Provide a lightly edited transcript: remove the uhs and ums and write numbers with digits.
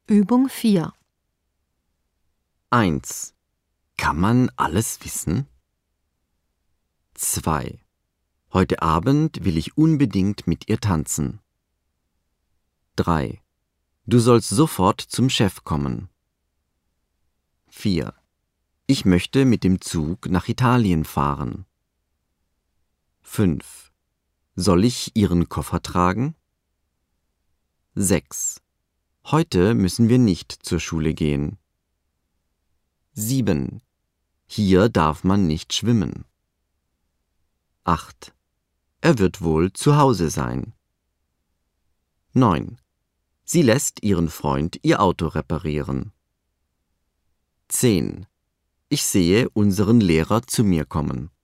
Übung 4. 1. Kann man alles wissen? 2. Heute Abend will ich unbedingt mit ihr tanzen. 3. Du sollst sofort zum Chef kommen. 4. Ich möchte mit dem Zug nach Italien fahren. 5. Soll ich Ihren Koffer tragen? 6. Heute müssen wir nicht zur Schule gehen. 7. Hier darf man nicht schwimmen. 8. Er wird wohl zu Hause sein. 9. Sie lässt ihren Freund ihr Auto reparieren. 10. Ich sehe unseren Lehrer zu mir kommen.